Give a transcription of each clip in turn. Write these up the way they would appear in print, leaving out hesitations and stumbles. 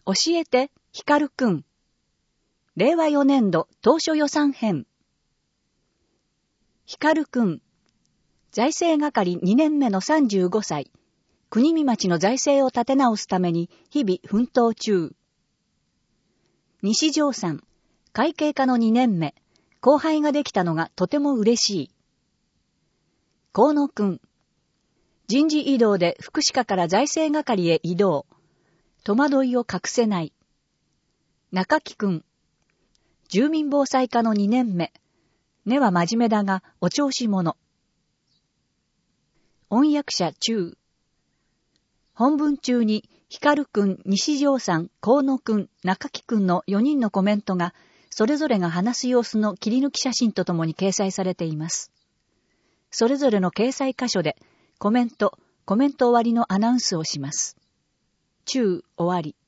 教えて、ひかるくん。令和4年度当初予算編。ひかるくん。財政係2年目の35歳。国見町の財政を立て直すために日々奮闘中。西条さん。会計課の2年目。後輩ができたのがとても嬉しい。河野くん。人事異動で福祉課から財政係へ移動。戸惑いを隠せない。中木くん。住民防災課の2年目。根は真面目だがお調子者。音訳者中。本文中に光くん、西条さん、河野くん、中木くんの4人のコメントがそれぞれが話す様子の切り抜き写真とともに掲載されています。それぞれの掲載箇所でコメント終わりのアナウンスをします。中終わり。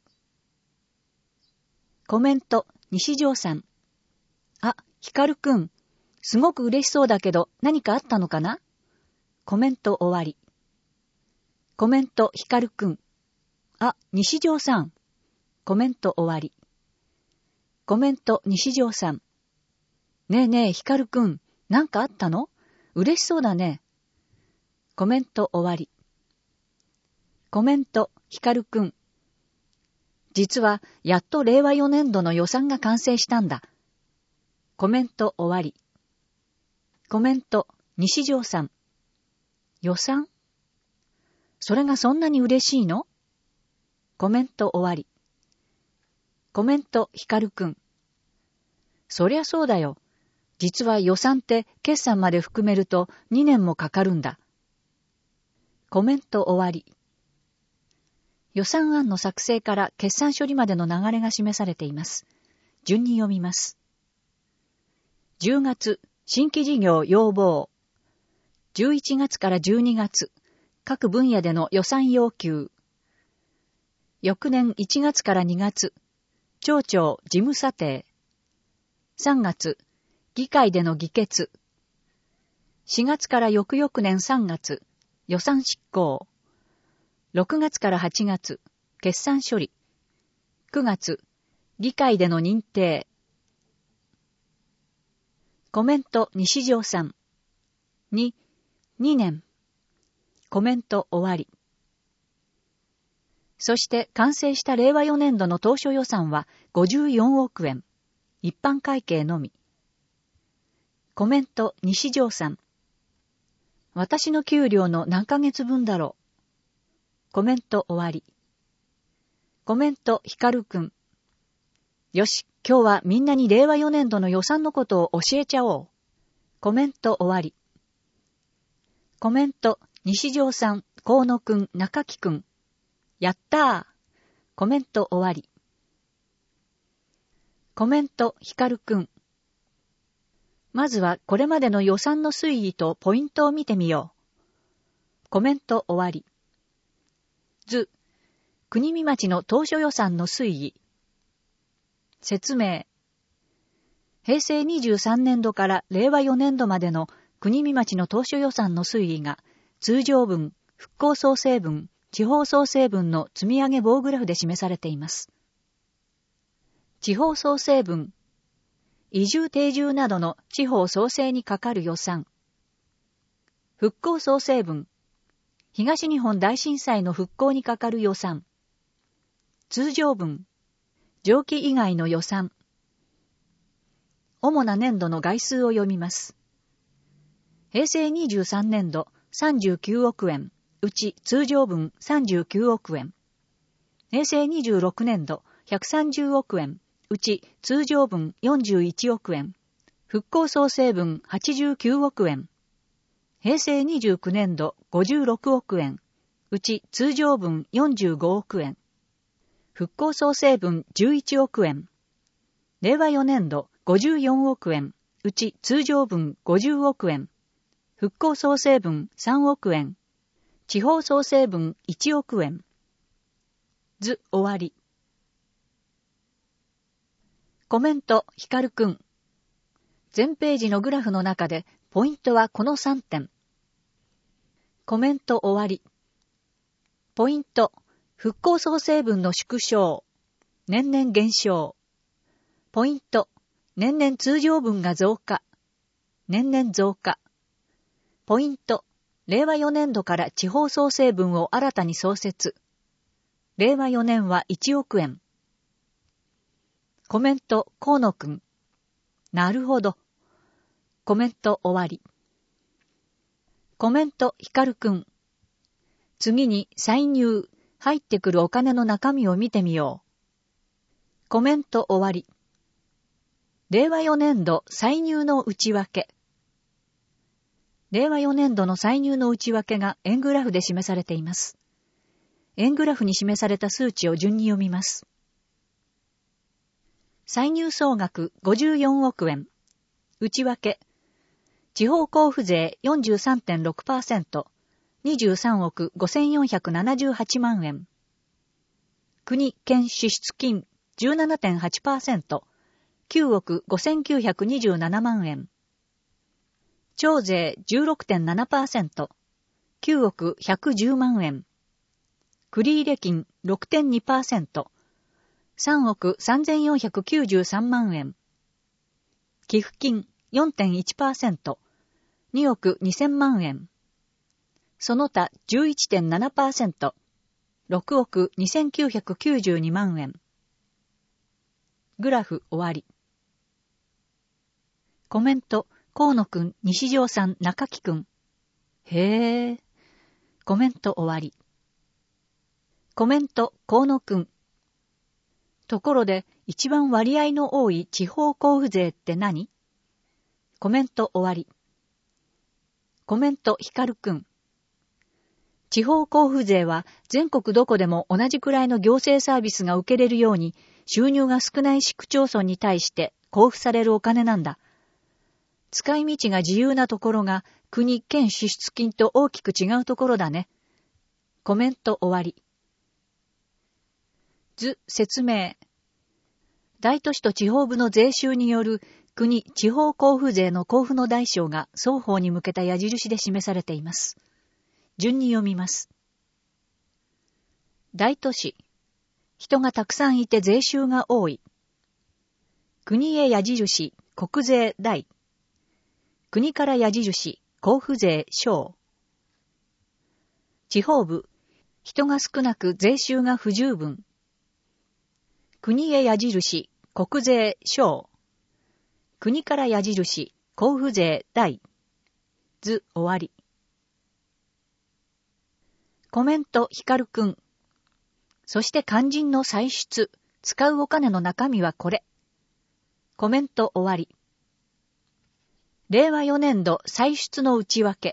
コメント、西条さん。あ、光くん。すごく嬉しそうだけど何かあったのかな？コメント終わり。コメント、光くん。あ、西条さん。コメント終わり。コメント、西条さん。ねえねえ、光くん。なんかあったの？嬉しそうだね。コメント終わり。コメント、光くん。実は、やっと令和4年度の予算が完成したんだ。コメント終わり。コメント、西条さん。予算？それがそんなに嬉しいの？コメント終わり。コメント、光くん。そりゃそうだよ。実は予算って決算まで含めると2年もかかるんだ。コメント終わり。予算案の作成から決算処理までの流れが示されています。順に読みます。10月、新規事業要望。11月から12月、各分野での予算要求。翌年1月から2月、町長事務査定。3月、議会での議決。4月から翌々年3月、予算執行。6月から8月、決算処理。9月、議会での認定。コメント、西条さん。2年。コメント終わり。そして完成した令和4年度の当初予算は54億円。一般会計のみ。コメント、西条さん。私の給料の何ヶ月分だろう。コメント終わり。コメント、光くん。よし、今日はみんなに令和4年度の予算のことを教えちゃおう。コメント終わり。コメント、西条さん、河野くん、中木くん。やったー。コメント終わり。コメント、光くん。まずはこれまでの予算の推移とポイントを見てみよう。コメント終わり。図、国見町の当初予算の推移。説明。平成23年度から令和4年度までの国見町の当初予算の推移が通常分、復興創生分、地方創生分の積み上げ棒グラフで示されています。地方創生分。移住定住などの地方創生にかかる予算。復興創生分。東日本大震災の復興にかかる予算。通常分。上記以外の予算。主な年度の概数を読みます。平成23年度39億円、うち通常分39億円。平成26年度130億円、うち通常分41億円。復興創生分89億円。平成29年度56億円、うち通常分45億円。復興創生分11億円。令和4年度54億円、うち通常分50億円。復興創生分3億円。地方創生分1億円。図終わり。コメント、光くん。全ページのグラフの中でポイントはこの3点。コメント終わり。ポイント、復興創生分の縮小。 年々減少。ポイント、年々通常分が増加。年々増加。ポイント、令和4年度から地方創生分を新たに創設。令和4年は1億円。コメント、河野くん。なるほど。コメント終わり。コメント、ひかるくん。次に歳入、入ってくるお金の中身を見てみよう。コメント終わり。令和4年度歳入の内訳。令和4年度の歳入の内訳が円グラフで示されています。円グラフに示された数値を順に読みます。歳入総額54億円。内訳。地方交付税 43.6%、23億5478万円。国・県支出金 17.8%、9億5927万円。徴税 16.7%、9億110万円。繰入金 6.2%、3億3493万円。寄付金 4.1%、2億2000万円。その他 11.7%、6億2992万円。グラフ終わり。コメント、河野くん、西条さん、中木くん。へー。コメント終わり。コメント、河野くん。ところで、一番割合の多い地方交付税って何？コメント終わり。コメント、ひかるくん。地方交付税は全国どこでも同じくらいの行政サービスが受けれるように収入が少ない市区町村に対して交付されるお金なんだ。使い道が自由なところが国・県支出金と大きく違うところだね。コメント終わり。図説明。大都市と地方部の税収による国・地方交付税の交付の大小が双方に向けた矢印で示されています。順に読みます。大都市。人がたくさんいて税収が多い。国へ矢印、国税大。国から矢印、交付税小。地方部。人が少なく税収が不十分。国へ矢印、国税小。国から矢印、交付税大。図終わり。コメント、ひかるくん。そして肝心の歳出、使うお金の中身はこれ。コメント終わり。令和4年度歳出の内訳。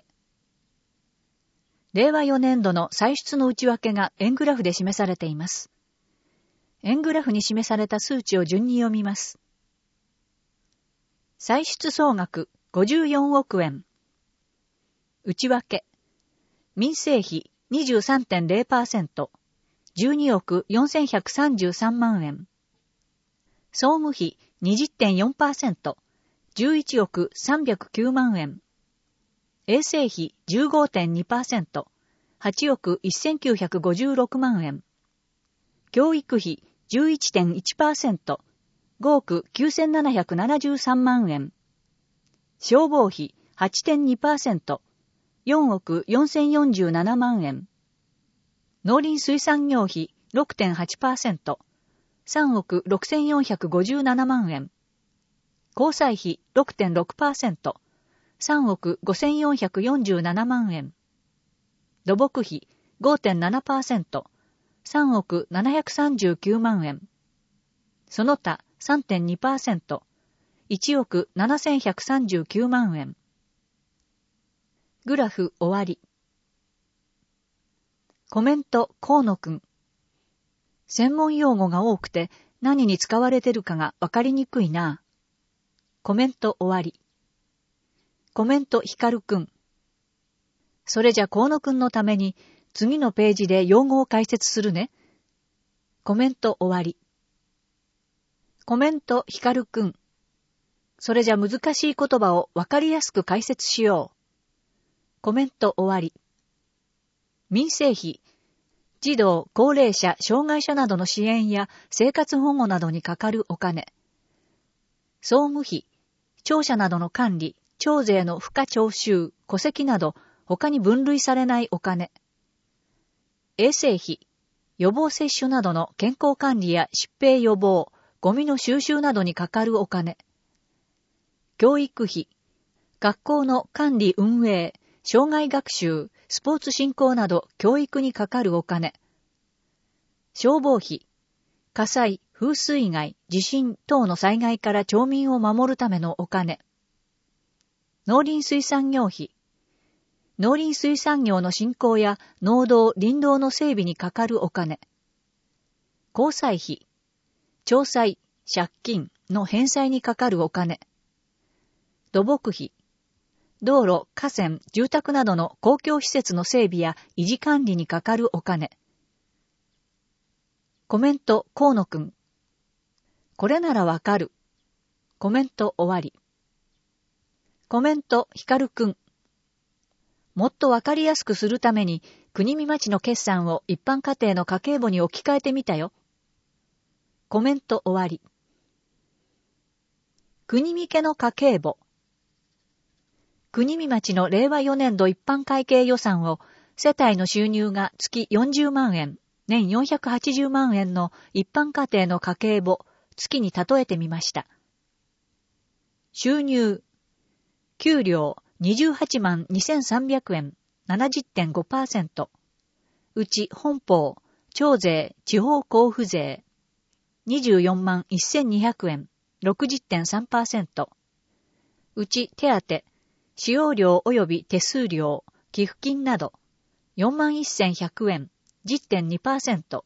令和4年度の歳出の内訳が円グラフで示されています。円グラフに示された数値を順に読みます。歳出総額54億円。内訳。民生費 23.0%、12億4133万円。総務費 20.4%、11億309万円。衛生費 15.2%、8億1956万円。教育費 11.1%、5億9773万円。消防費 8.2%、4億4047万円。農林水産業費 6.8%、3億6457万円。交際費 6.6%、3億5447万円。土木費 5.7%、3億739万円。その他 3.2%、1億7139万円。グラフ終わり。コメント、河野くん。専門用語が多くて何に使われてるかがわかりにくいな。コメント終わり。コメント、ひかるくん。それじゃ河野くんのために次のページで用語を解説するね。コメント終わり。コメント、ひかるくん。それじゃ難しい言葉をわかりやすく解説しよう。コメント終わり。民生費。 児童、高齢者、障害者などの支援や生活保護などにかかるお金。総務費、庁舎などの管理、徴税の付加徴収、戸籍など他に分類されないお金。衛生費、予防接種などの健康管理や疾病予防、ゴミの収集などにかかるお金。教育費、学校の管理運営、障害学習、スポーツ振興など教育にかかるお金。消防費、火災、風水害、地震等の災害から町民を守るためのお金。農林水産業費、農林水産業の振興や農道、林道の整備にかかるお金。公債費、町債、借金の返済にかかるお金。土木費、道路、河川、住宅などの公共施設の整備や維持管理にかかるお金。コメント、河野くん。これならわかる。コメント終わり。コメント、ひかるくん。もっとわかりやすくするために、国見町の決算を一般家庭の家計簿に置き換えてみたよ。コメント終わり。国見家の家計簿。国見町の令和4年度一般会計予算を、世帯の収入が月40万円、年480万円の一般家庭の家計簿、月に例えてみました。収入、給料28万2300円、70.5%。うち本俸、徴税、地方交付税、24万1200円、60.3%。うち手当、使用料及び手数料、寄付金など、4万1100円、10.2%。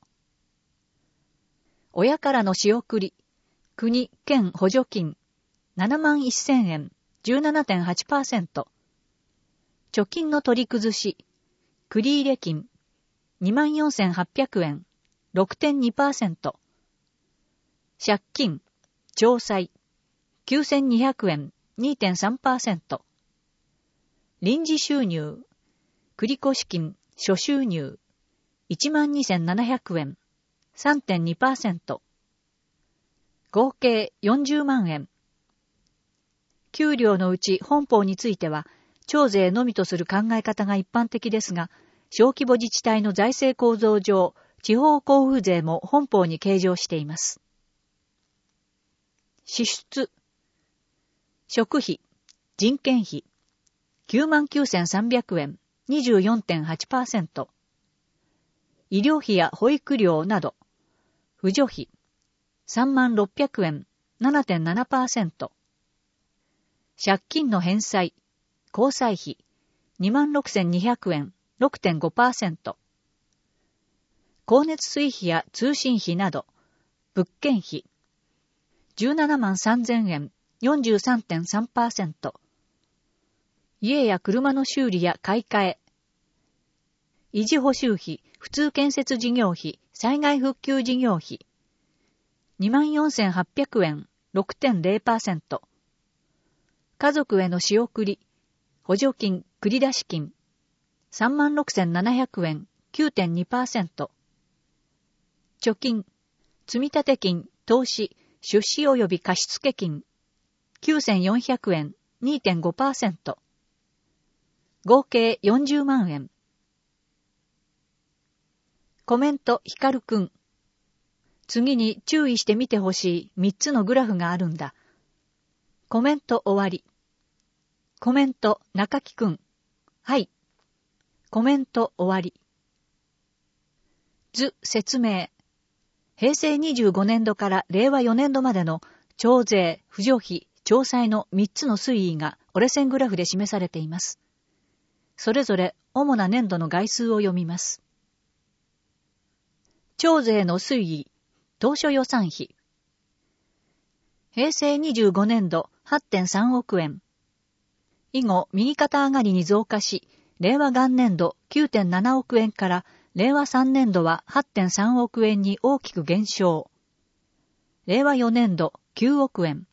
親からの仕送り、国、県補助金、7万1000円、17.8%。貯金の取り崩し、繰入金、24,800円、6.2%。借金、徴債、9,200円、2.3%。臨時収入、繰越金、諸収入、12,700円、3.2%。合計40万円。給料のうち本俸については、徴税のみとする考え方が一般的ですが、小規模自治体の財政構造上、地方交付税も本俸に計上しています。支出、食費、人件費、99,300円、24.8%。医療費や保育料など、扶助費、36,000円、7.7%。借金の返済、交際費、26,200円、6.5%。光熱水費や通信費など、物件費、17万3000円、43.3%。家や車の修理や買い替え、維持補修費、普通建設事業費、災害復旧事業費、24,800円、6.0%。家族への仕送り、補助金、繰り出し金、36,700円、9.2%。貯金、積立金、投資、出資及び貸付金、9,400円、2.5%。合計40万円。コメント、ひかるくん。次に注意してみてほしい3つのグラフがあるんだ。コメント終わり。コメント、中木くん。はい。コメント終わり。図、説明。平成25年度から令和4年度までの徴税、扶助費、徴債の3つの推移が折れ線グラフで示されています。それぞれ主な年度の概数を読みます。徴税の推移、当初予算費。平成25年度 8.3 億円。以後、右肩上がりに増加し、令和元年度 9.7 億円から令和3年度は 8.3 億円に大きく減少。令和4年度9億円。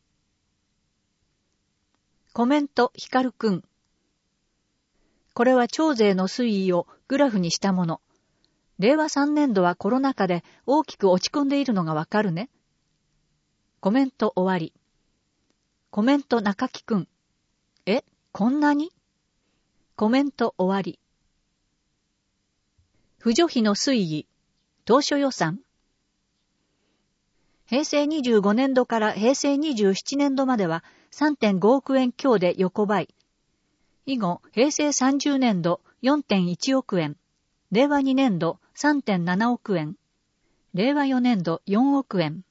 コメント、ひかるくん。これは徴税の推移をグラフにしたもの。 令和3年度はコロナ禍で大きく落ち込んでいるのがわかるね。コメント終わり。コメント中木くん。こんなに？コメント終わり。扶助費の推移。当初予算。平成25年度から平成27年度までは 3.5 億円強で横ばい。以後、平成30年度 4.1 億円。令和2年度 3.7 億円。令和4年度4億円。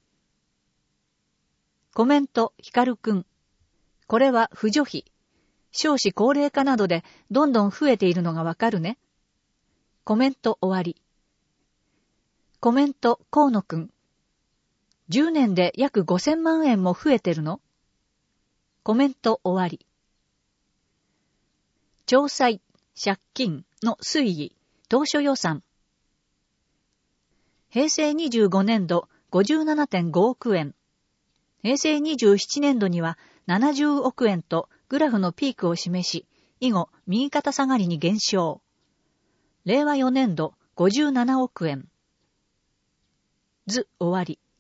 コメント、ひかるくん。これは扶助費。少子高齢化などでどんどん増えているのがわかるね。コメント終わり。コメント、河野くん。10年で約5000万円も増えてるの？コメント終わり。徴債、借金の推移、当初予算。平成25年度 57.5 億円。平成27年度には70億円とグラフのピークを示し、以後右肩下がりに減少。令和4年度57億円。図終わり。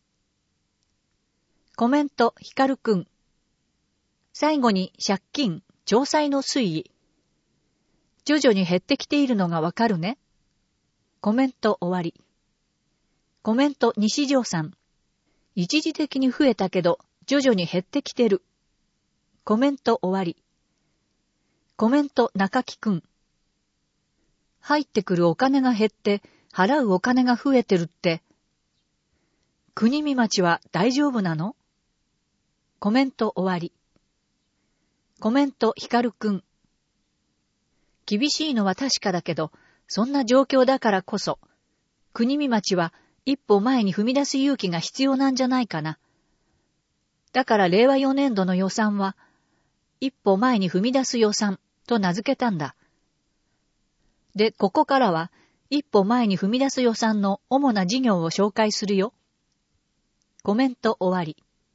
コメント、ひかるくん。最後に借金、徴債の推移。徐々に減ってきているのがわかるね。コメント終わり。コメント、西条さん。一時的に増えたけど、徐々に減ってきてる。コメント終わり。コメント、中木くん。入ってくるお金が減って、払うお金が増えてるって。国見町は大丈夫なの？コメント終わり。コメント、ひかるくん。厳しいのは確かだけど、そんな状況だからこそ、国見町は一歩前に踏み出す勇気が必要なんじゃないかな。だから令和4年度の予算は、一歩前に踏み出す予算と名付けたんだ。で、ここからは、一歩前に踏み出す予算の主な事業を紹介するよ。コメント終わり。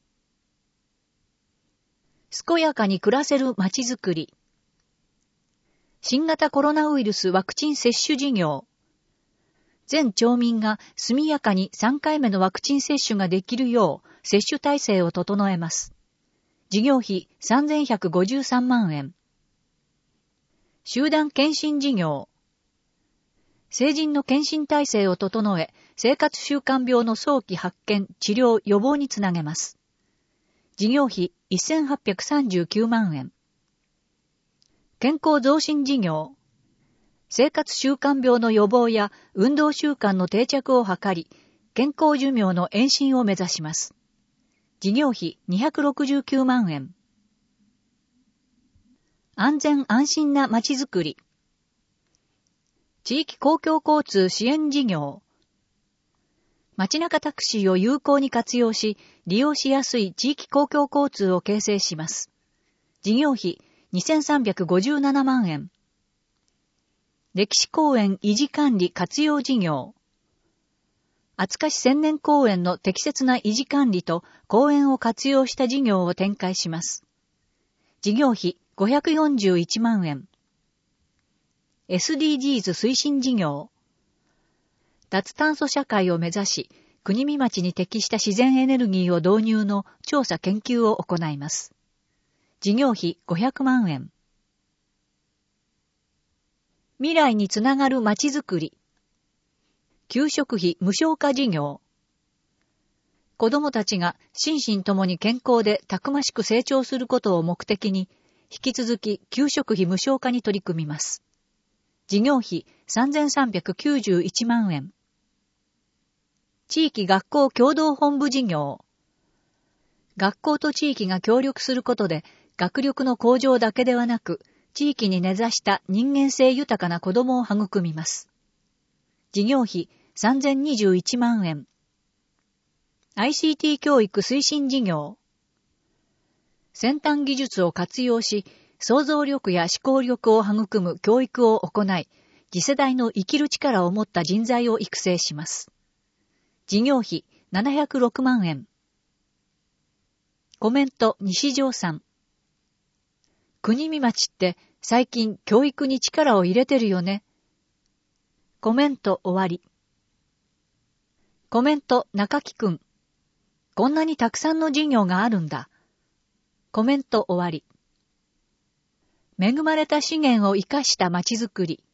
健やかに暮らせるまちづくり。新型コロナウイルスワクチン接種事業。全町民が速やかに3回目のワクチン接種ができるよう接種体制を整えます。事業費3153万円。集団検診事業。成人の検診体制を整え、生活習慣病の早期発見、治療、予防につなげます。事業費1839万円。健康増進事業。生活習慣病の予防や運動習慣の定着を図り、健康寿命の延伸を目指します。事業費269万円。安全安心なまちづくり。地域公共交通支援事業。街中タクシーを有効に活用し、利用しやすい地域公共交通を形成します。事業費2357万円。歴史公園維持管理活用事業。厚賀市千年公園の適切な維持管理と公園を活用した事業を展開します。事業費541万円。SDGs 推進事業。脱炭素社会を目指し、国見町に適した自然エネルギーを導入の調査研究を行います。事業費500万円。未来につながるまちづくり。給食費無償化事業。子どもたちが心身ともに健康でたくましく成長することを目的に、引き続き給食費無償化に取り組みます。事業費3391万円。地域学校共同本部事業。学校と地域が協力することで、学力の向上だけではなく、地域に根ざした人間性豊かな子どもを育みます。事業費3021万円。ICT 教育推進事業。先端技術を活用し、想像力や思考力を育む教育を行い、次世代の生きる力を持った人材を育成します。事業費706万円。コメント、西条さん。国見町って最近教育に力を入れてるよね。 コメント終わり。コメント中木くん。こんなにたくさんの事業があるんだ。コメント終わり。恵まれた資源を生かしたまちづくり。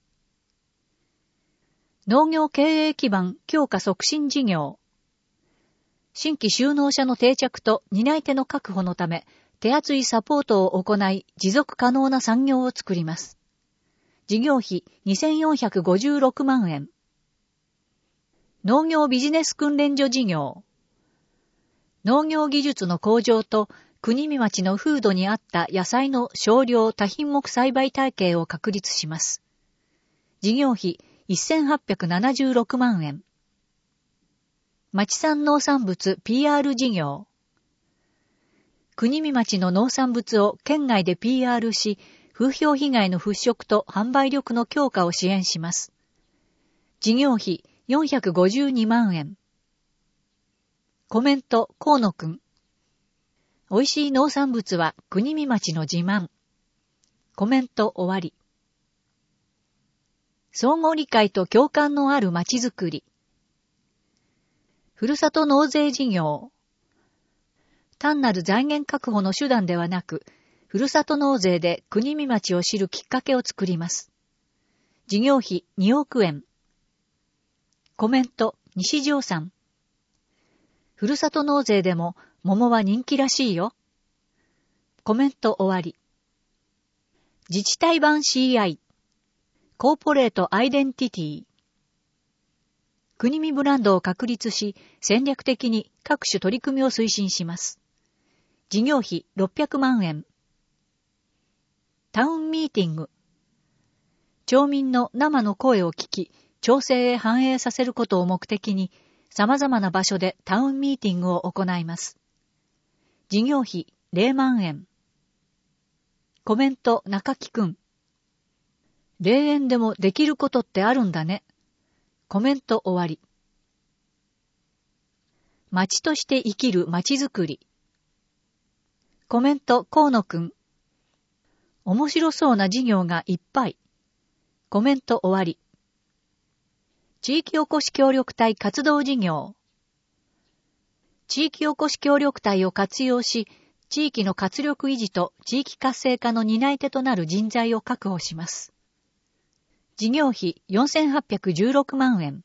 農業経営基盤強化促進事業。新規就農者の定着と担い手の確保のため、手厚いサポートを行い、持続可能な産業を作ります。事業費2456万円。農業ビジネス訓練所事業。農業技術の向上と、国見町の風土に合った野菜の少量多品目栽培体系を確立します。事業費1876万円。町産農産物 PR 事業。国見町の農産物を県外で PR し、風評被害の払拭と販売力の強化を支援します。事業費452万円。コメント河野くん。美味しい農産物は国見町の自慢。コメント終わり。相互理解と共感のある町づくり。ふるさと納税事業。単なる財源確保の手段ではなく、ふるさと納税で国見町を知るきっかけを作ります。事業費2億円。コメント西条さん。ふるさと納税でも桃は人気らしいよ。コメント終わり。自治体版 CI。コーポレートアイデンティティ。国見ブランドを確立し、戦略的に各種取り組みを推進します。事業費600万円。タウンミーティング。町民の生の声を聞き、町政へ反映させることを目的に、様々な場所でタウンミーティングを行います。事業費0万円。コメント中木くん。霊園でもできることってあるんだね。コメント終わり。町として生きる町づくり。コメント河野くん。面白そうな事業がいっぱい。コメント終わり。地域おこし協力隊活動事業。地域おこし協力隊を活用し、地域の活力維持と地域活性化の担い手となる人材を確保します。事業費4816万円。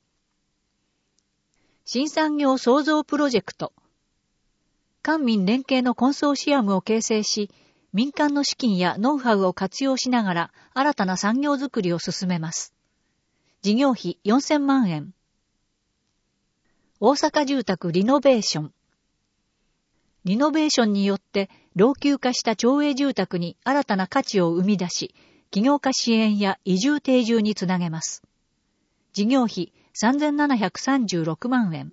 新産業創造プロジェクト。官民連携のコンソーシアムを形成し、民間の資金やノウハウを活用しながら新たな産業づくりを進めます。事業費4000万円。大阪住宅リノベーション。リノベーションによって老朽化した町営住宅に新たな価値を生み出し、起業家支援や移住定住につなげます。事業費3736万円。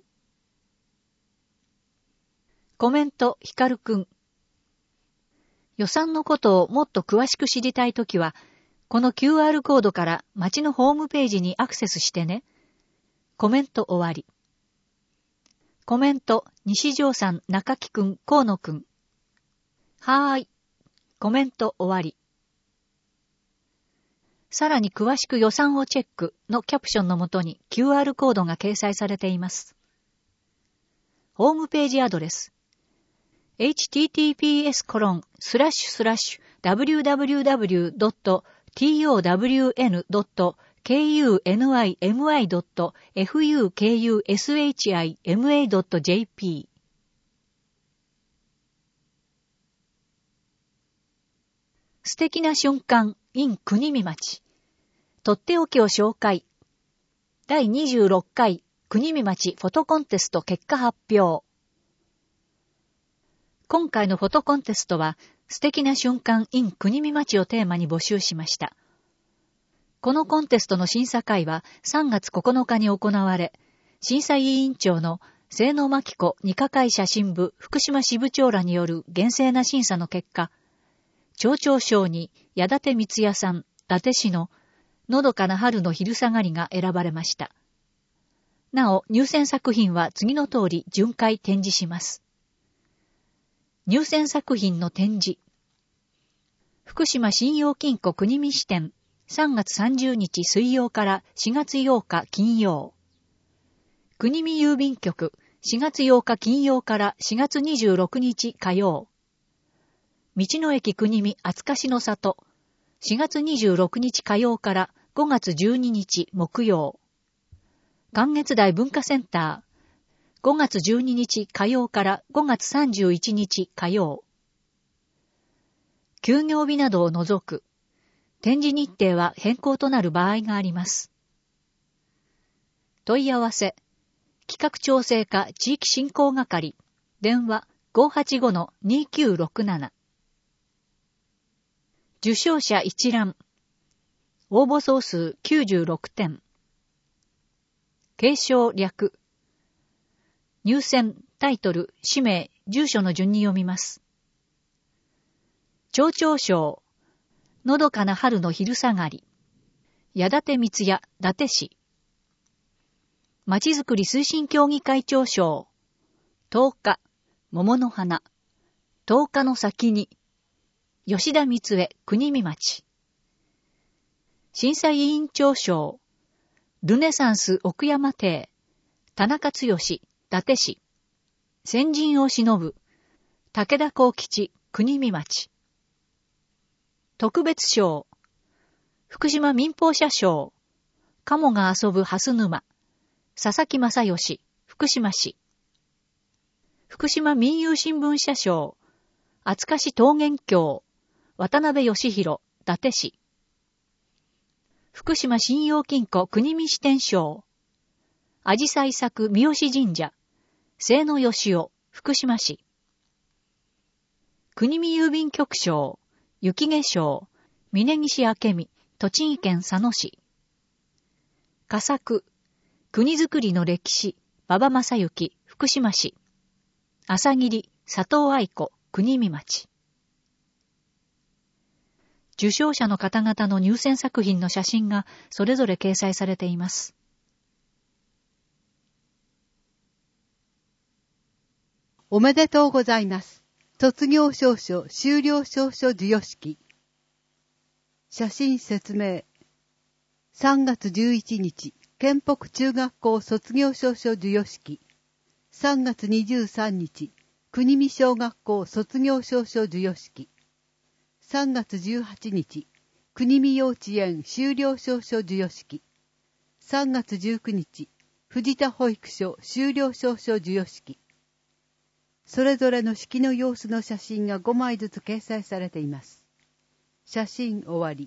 コメントひかるくん。予算のことをもっと詳しく知りたいときは、この QR コードから町のホームページにアクセスしてね。コメント終わり。コメント西条さん、中木くん、河野くん。はーい。コメント終わり。さらに詳しく予算をチェックのキャプションのもとに QR コードが掲載されています。ホームページアドレス。https://www.townimi.fukushima.jp 素敵な瞬間 in 国見町。とっておきを紹介。第26回国見町フォトコンテスト結果発表。今回のフォトコンテストは素敵な瞬間 in 国見町をテーマに募集しました。このコンテストの審査会は3月9日に行われ、審査委員長の清野真紀子二課会写真部福島支部長らによる厳正な審査の結果、町長賞に矢立光也さん、伊達市ののどかな春の昼下がりが選ばれました。なお、入選作品は次の通り巡回展示します。入選作品の展示。福島信用金庫国見支店 3月30日水曜から4月8日金曜。国見郵便局4月8日金曜から4月26日火曜。道の駅国見厚かしの里4月26日火曜から5月12日木曜。関越台文化センター5月12日火曜から5月31日火曜。休業日などを除く展示日程は変更となる場合があります。問い合わせ企画調整課地域振興係電話 585-2967 受賞者一覧応募総数96点継承略入選タイトル氏名住所の順に読みます。町長賞のどかな春の昼下がり矢立光也伊達市まちづくり推進協議会長賞10日桃の花10日の先に吉田光恵国見町審査委員長賞ルネサンス奥山邸田中剛伊達市先人を偲ぶ武田幸吉国見町特別賞福島民放社賞鴨が遊ぶ蓮沼佐々木正義福島市福島民友新聞社賞厚かし桃源郷渡辺義弘伊達市福島信用金庫国見支店賞あじさい作三好神社清野義雄福島市国見郵便局賞雪化粧峯岸明美栃木県佐野市佳作国づくりの歴史馬場正幸福島市朝霧佐藤愛子国見町受賞者の方々の入選作品の写真がそれぞれ掲載されています。 おめでとうございます。卒業証書修了証書授与式写真説明3月11日県北中学校卒業証書授与式3月23日国見小学校卒業証書授与式3月18日国見幼稚園修了証書授与式3月19日藤田保育所修了証書授与式それぞれの式の様子の写真が5枚ずつ掲載されています。写真終わり。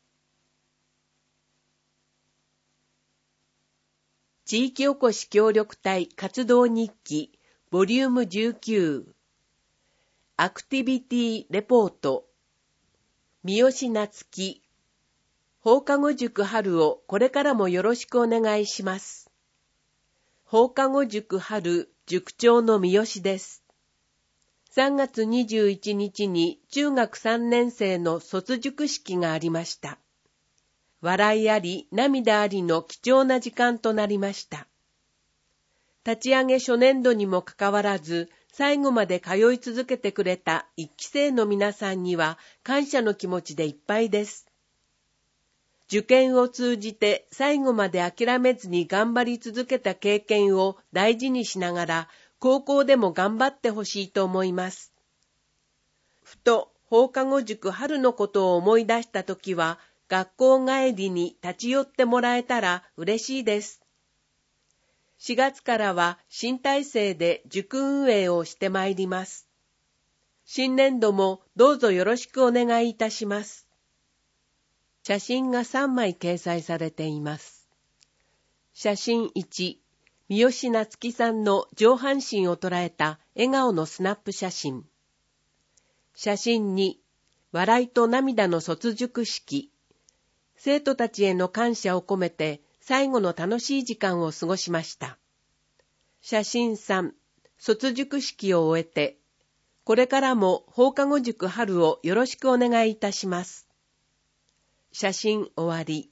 地域おこし協力隊活動日記ボリューム19アクティビティレポート三好夏樹放課後塾春をこれからもよろしくお願いします。放課後塾春塾長の三好です。3月21日に中学3年生の卒塾式がありました。笑いあり涙ありの貴重な時間となりました。立ち上げ初年度にもかかわらず、最後まで通い続けてくれた一期生の皆さんには感謝の気持ちでいっぱいです。受験を通じて最後まで諦めずに頑張り続けた経験を大事にしながら、高校でも頑張ってほしいと思います。ふと放課後塾春のことを思い出したときは、学校帰りに立ち寄ってもらえたら嬉しいです。4月からは新体制で塾運営をしてまいります。新年度もどうぞよろしくお願いいたします。写真が3枚掲載されています。写真1、三好夏樹さんの上半身を捉えた笑顔のスナップ写真。写真2、笑いと涙の卒塾式。生徒たちへの感謝を込めて最後の楽しい時間を過ごしました。写真3、卒塾式を終えて、これからも放課後塾春をよろしくお願いいたします。写真終わり。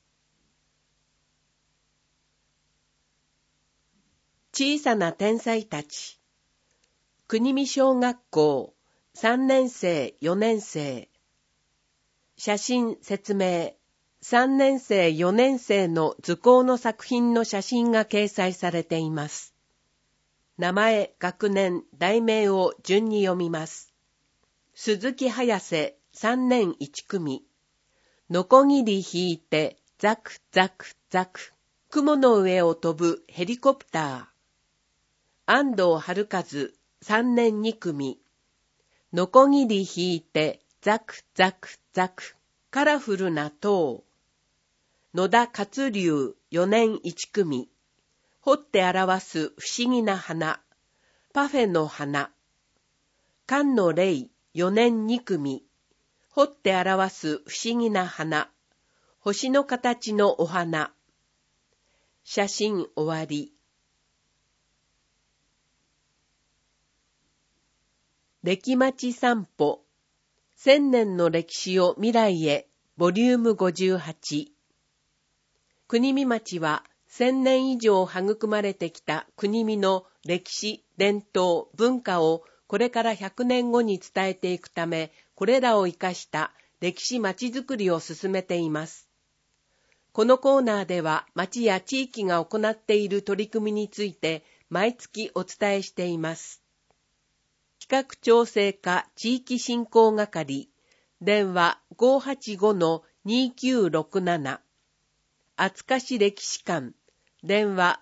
小さな天才たち。国見小学校3年生4年生。写真説明 3年生4年生の図工の作品の写真が掲載されています。名前、学年、題名を順に読みます。鈴木早瀬3年1組。のこぎり引いてザクザクザク。雲の上を飛ぶヘリコプター。安藤春和3年2組。のこぎり引いてザクザクザク。カラフルな塔。野田勝龍4年1組。彫って表す不思議な花。パフェの花。菅野玲4年2組。彫って表す不思議な花。星の形のお花。写真終わり。歴町散歩。千年の歴史を未来へ。ボリューム58。国見町は1000年以上育まれてきた国見の歴史、伝統、文化をこれから100年後に伝えていくため、これらを生かした歴史まちづくりを進めています。このコーナーでは町や地域が行っている取り組みについて毎月お伝えしています。企画調整課地域振興係、電話 585-2967。厚賀市歴史館、電話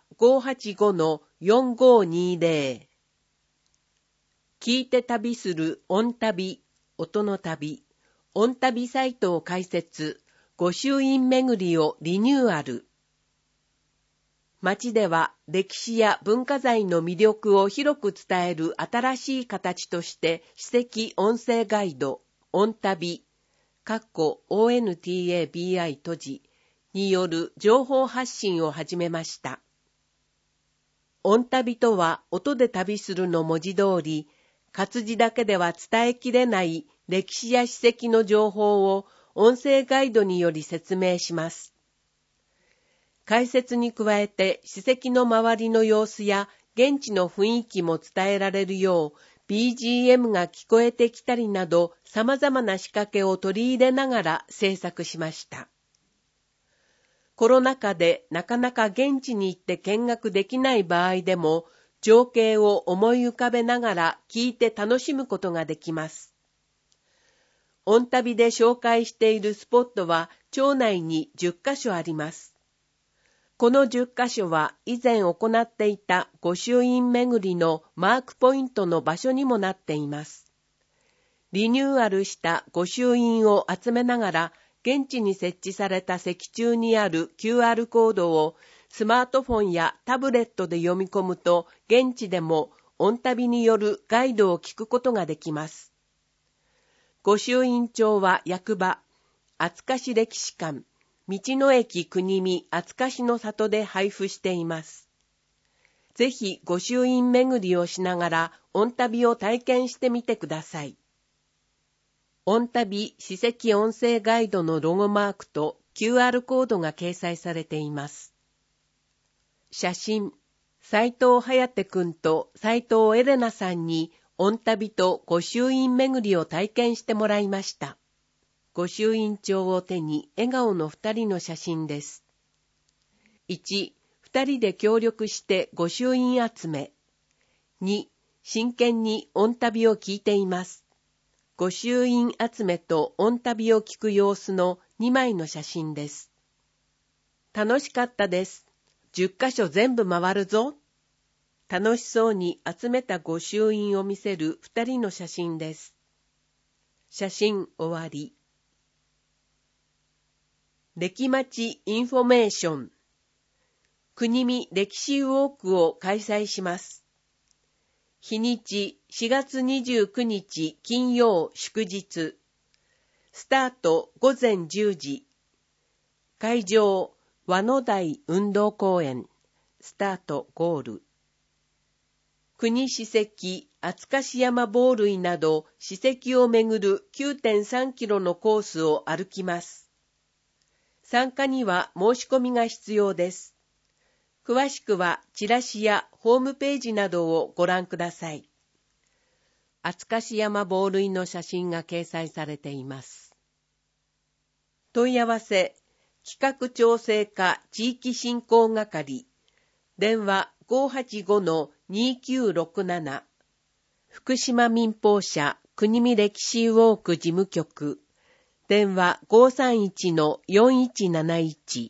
585-4520。聞いて旅する音旅、音の旅、音旅サイトを開設、御朱印巡りをリニューアル。町では歴史や文化財の魅力を広く伝える新しい形として史跡音声ガイド、音旅、ONTABI 閉じ、による情報発信を始めました。音旅とは音で旅するの文字通り、活字だけでは伝えきれない歴史や史跡の情報を音声ガイドにより説明します。解説に加えて史跡の周りの様子や現地の雰囲気も伝えられるよう BGM が聞こえてきたりなど様々な仕掛けを取り入れながら制作しました。コロナ禍でなかなか現地に行って見学できない場合でも、情景を思い浮かべながら聞いて楽しむことができます。音旅で紹介しているスポットは町内に10カ所あります。この10カ所は以前行っていた御朱印巡りのマークポイントの場所にもなっています。リニューアルした御朱印を集めながら、現地に設置された石柱にある QR コードをスマートフォンやタブレットで読み込むと、現地でも音旅によるガイドを聞くことができます。御朱印帳は役場、厚賀市歴史館、道の駅国見厚賀市の里で配布しています。ぜひ御朱印巡りをしながら音旅を体験してみてください。音旅史跡音声ガイドのロゴマークと QR コードが掲載されています。写真、斉藤颯くんと斉藤エレナさんに音旅と御朱印巡りを体験してもらいました。御朱印帳を手に笑顔の2人の写真です。1、2人で協力して御朱印集め。2、真剣に音旅を聞いています。御朱印集めと音旅を聞く様子の2枚の写真です。楽しかったです。10カ所全部回るぞ。楽しそうに集めた御朱印を見せる2人の写真です。写真終わり。歴町インフォメーション。国見歴史ウォークを開催します。日にち4月29日金曜祝日。スタート午前10時。会場和野台運動公園。スタートゴール。国史跡、厚賀市山防塁など史跡をめぐる 9.3 キロのコースを歩きます。参加には申し込みが必要です。詳しくはチラシやホームページなどをご覧ください。厚賀市山防塁の写真が掲載されています。問い合わせ企画調整課地域振興係、電話 585-2967、福島民放社国見歴史ウォーク事務局、電話 531-4171。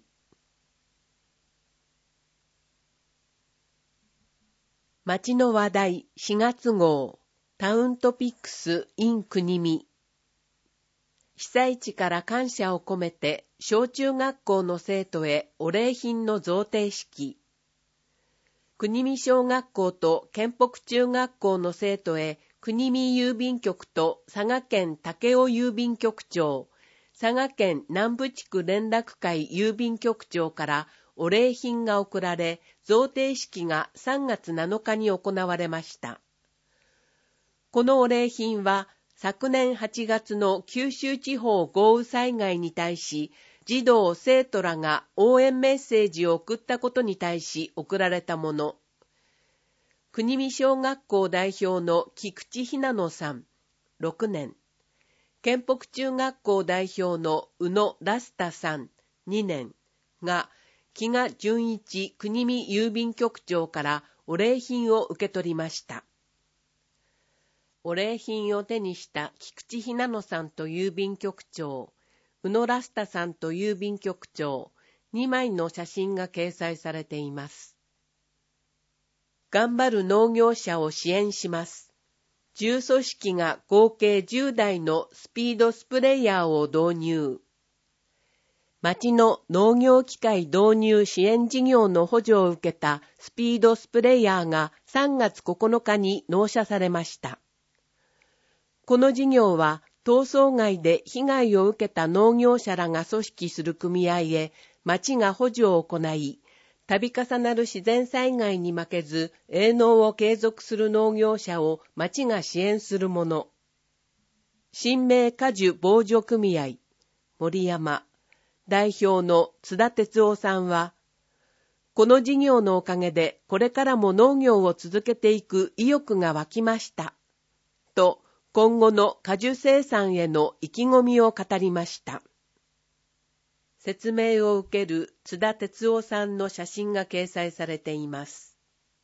町の話題4月号、タウントピックス in 国見。被災地から感謝を込めて小中学校の生徒へお礼品の贈呈式。国見小学校と県北中学校の生徒へ国見郵便局と佐賀県武雄郵便局長、佐賀県南部地区連絡会郵便局長からお礼品が贈られ、贈呈式が3月7日に行われました。このお礼品は、昨年8月の九州地方豪雨災害に対し、児童・生徒らが応援メッセージを送ったことに対し贈られたもの。国見小学校代表の菊池ひなのさん、6年。県北中学校代表の宇野ラスタさん、2年が、木賀純一国見郵便局長からお礼品を受け取りました。お礼品を手にした菊池ひなのさんと郵便局長、宇野ラスタさんと郵便局長、2枚の写真が掲載されています。頑張る農業者を支援します。10組織が合計10台のスピードスプレーヤーを導入。町の農業機械導入支援事業の補助を受けたスピードスプレーヤーが3月9日に納車されました。この事業は、逃走害で被害を受けた農業者らが組織する組合へ、町が補助を行い、度重なる自然災害に負けず、営農を継続する農業者を町が支援するもの。新名果樹防除組合、森山、代表の津田哲夫さんは、この事業のおかげで、これからも農業を続けていく意欲が湧きました。と、今後の果樹生産への意気込みを語りました。説明を受ける津田哲夫さんの写真が掲載されています。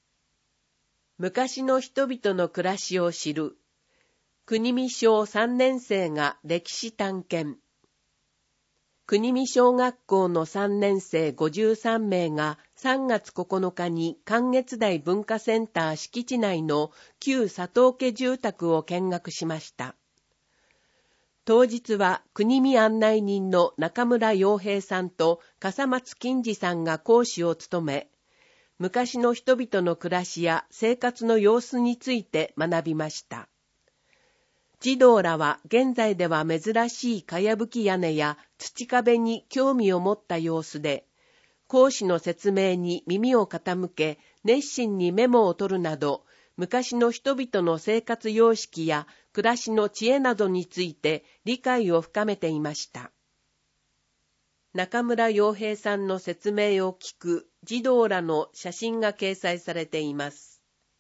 昔の人々の暮らしを知る、国見小3年生が歴史探検。国見小学校の3年生53名が3月9日に関越台文化センター敷地内の旧佐藤家住宅を見学しました。当日は国見案内人の中村洋平さんと笠松金次さんが講師を務め、昔の人々の暮らしや生活の様子について学びました。児童らは現在では珍しいかやぶき屋根や土壁に興味を持った様子で、講師の説明に耳を傾け、熱心にメモを取るなど、昔の人々の生活様式や暮らしの知恵などについて理解を深めていました。中村洋平さんの説明を聞く児童らの写真が掲載されています。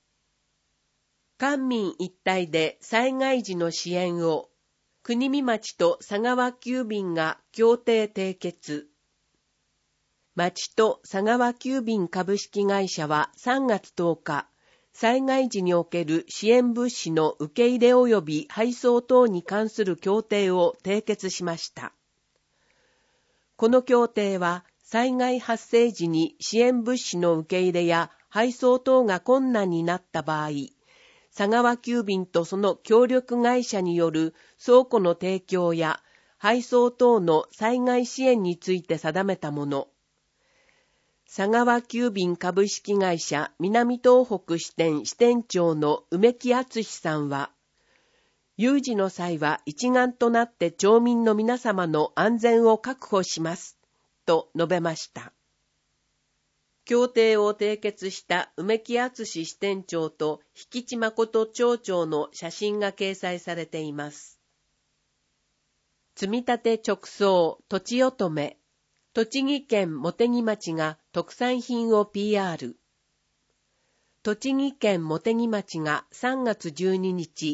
官民一体で災害時の支援を、国見町と佐川急便が協定締結。町と佐川急便株式会社は3月10日、災害時における支援物資の受け入れ及び配送等に関する協定を締結しました。この協定は、災害発生時に支援物資の受け入れや配送等が困難になった場合、佐川急便とその協力会社による倉庫の提供や配送等の災害支援について定めたもの。佐川急便株式会社南東北支店支店長の梅木敦さんは、有事の際は一丸となって町民の皆様の安全を確保します、と述べました。協定を締結した梅木敦支店長と引地誠町長の写真が掲載されています。積み立て直送とちおとめ、栃木県茂木町が特産品を PR。栃木県茂木町が3月12日、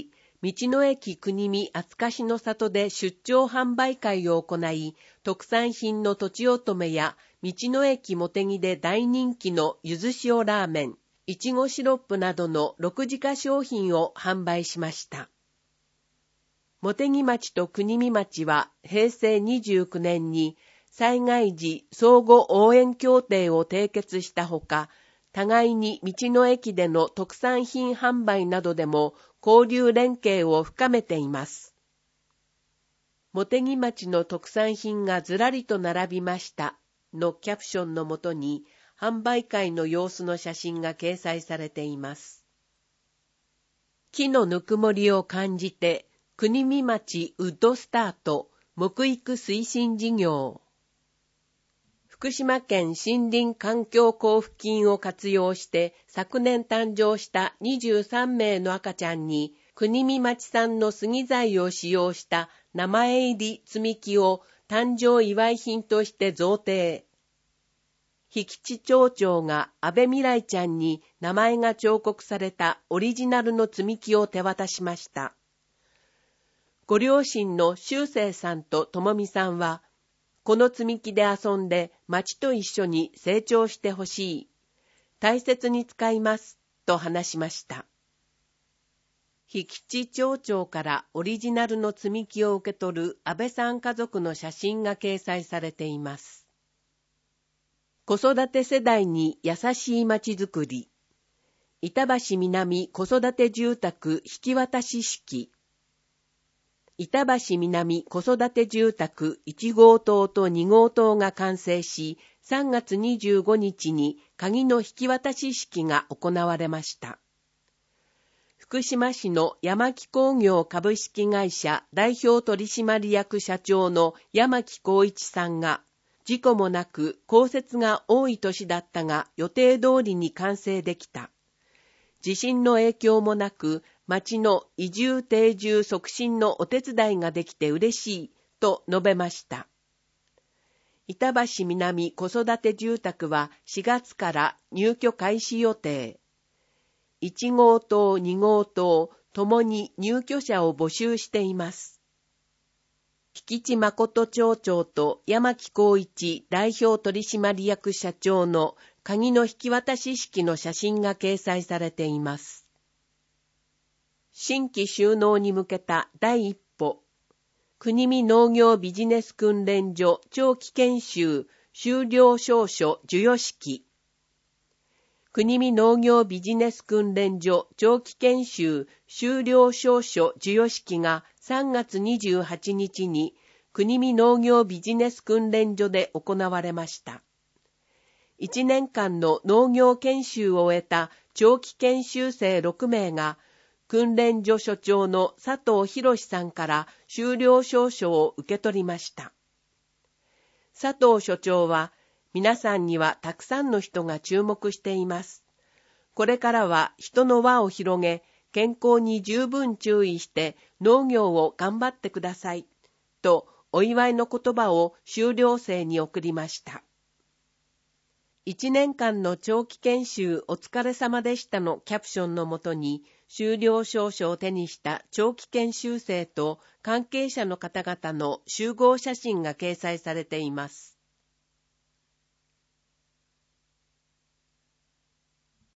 道の駅国見厚かしの里で出張販売会を行い、特産品のとちおとめや道の駅もてぎで大人気のゆず塩ラーメン、いちごシロップなどの6自家商品を販売しました。茂木町と国見町は平成29年に災害時相互応援協定を締結したほか、互いに道の駅での特産品販売などでも交流連携を深めています。茂木町の特産品がずらりと並びましたのキャプションのもとに販売会の様子の写真が掲載されています。木のぬくもりを感じて国見町ウッドスタート木育推進事業。福島県森林環境交付金を活用して昨年誕生した23名の赤ちゃんに国見町産の杉材を使用した名前入り積み木を誕生祝い品として贈呈。引地町長が安倍未来ちゃんに名前が彫刻されたオリジナルの積み木を手渡しました。ご両親の修正さんとともみさんは、この積み木で遊んで町と一緒に成長してほしい。大切に使います、と話しました。引地町長からオリジナルの積み木を受け取る安倍さん家族の写真が掲載されています。子育て世代に優しい町づくり。板橋南子育て住宅引き渡し式。板橋南子育て住宅1号棟と2号棟が完成し、3月25日に鍵の引き渡し式が行われました。福島市の山木工業株式会社代表取締役社長の山木浩一さんが、事故もなく降雪が多い年だったが予定通りに完成できた。地震の影響もなく、町の移住定住促進のお手伝いができて嬉しいと述べました。板橋南子育て住宅は4月から入居開始予定。1号棟2号棟ともに入居者を募集しています。引地誠町長と山木浩一代表取締役社長の鍵の引き渡し式の写真が掲載されています。新規就農に向けた第一歩。国見農業ビジネス訓練所長期研修修了証書授与式。国見農業ビジネス訓練所長期研修修了証書授与式が3月28日に国見農業ビジネス訓練所で行われました。1年間の農業研修を終えた長期研修生6名が訓練所所長の佐藤博さんから修了証書を受け取りました。佐藤所長は、皆さんにはたくさんの人が注目しています。これからは人の輪を広げ、健康に十分注意して農業を頑張ってください。と、お祝いの言葉を修了生に送りました。1年間の長期研修お疲れ様でしたのキャプションのもとに、修了証書を手にした長期研修生と関係者の方々の集合写真が掲載されています。